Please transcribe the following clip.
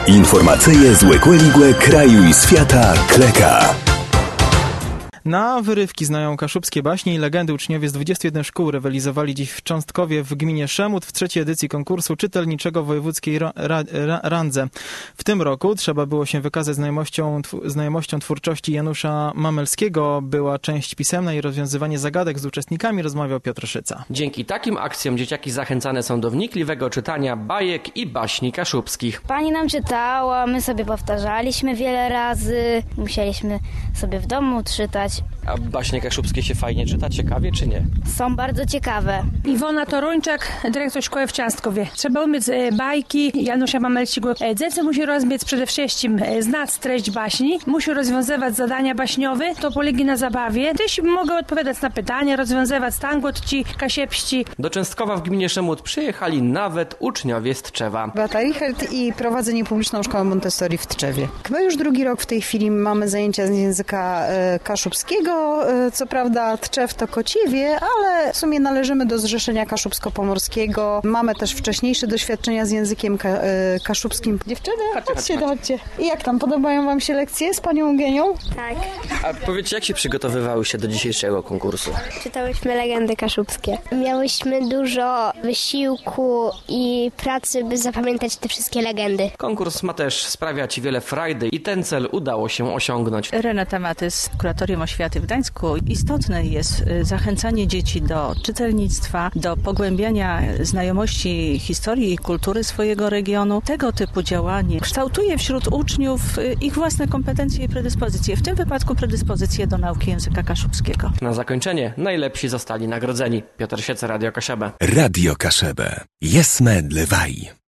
Informacyje z Łekłe kraju i świata Kleka. Na wyrywki znają kaszubskie baśnie i legendy. Uczniowie z 21 szkół rywalizowali dziś w Cząstkowie w gminie Szemut w trzeciej edycji konkursu czytelniczego w wojewódzkiej randze. W tym roku trzeba było się wykazać znajomością twórczości Janusza Mamelskiego. Była część pisemna i rozwiązywanie zagadek z uczestnikami, rozmawiał Piotr Szyca. Dzięki takim akcjom dzieciaki zachęcane są do wnikliwego czytania bajek i baśni kaszubskich. Pani nam czytała, my sobie powtarzaliśmy wiele razy, musieliśmy sobie w domu czytać. A baśnie kaszubskie się fajnie czyta, ciekawie czy nie? Są bardzo ciekawe. Iwona Toruńczak, dyrektor szkoły w Cząstkowie. Trzeba umieć bajki Janusza Mamelskiego. Dziecko musi rozumieć przede wszystkim, znać treść baśni, musi rozwiązywać zadania baśniowe, to polega na zabawie. Też mogą odpowiadać na pytania, rozwiązywać tangoci, kasiepści. Do Częstkowa w gminie Szemut przyjechali nawet uczniowie z Tczewa. Beata Richert i prowadzę niepubliczną szkołę Montessori w Tczewie. Chyba już drugi rok w tej chwili mamy zajęcia z języka kaszubskiego. Co prawda Tczew to Kociewie, ale w sumie należymy do Zrzeszenia Kaszubsko-Pomorskiego. Mamy też wcześniejsze doświadczenia z językiem kaszubskim. Dziewczyny, chodźcie. I jak tam, podobają wam się lekcje z panią Eugenią? Tak. A powiedzcie, jak się przygotowywały się do dzisiejszego konkursu? Czytałyśmy legendy kaszubskie. Miałyśmy dużo wysiłku i pracy, by zapamiętać te wszystkie legendy. Konkurs ma też sprawiać wiele frajdy i ten cel udało się osiągnąć. Renata Matys, Kuratorium Oświaty w Gdańsku. Istotne jest zachęcanie dzieci do czytelnictwa, do pogłębiania znajomości historii i kultury swojego regionu. Tego typu działanie kształtuje wśród uczniów ich własne kompetencje i predyspozycje, w tym wypadku predyspozycje do nauki języka kaszubskiego. Na zakończenie najlepsi zostali nagrodzeni. Piotr Szyca, Radio Kaszebę. Radio Kaszebę. Jesme dlewaj.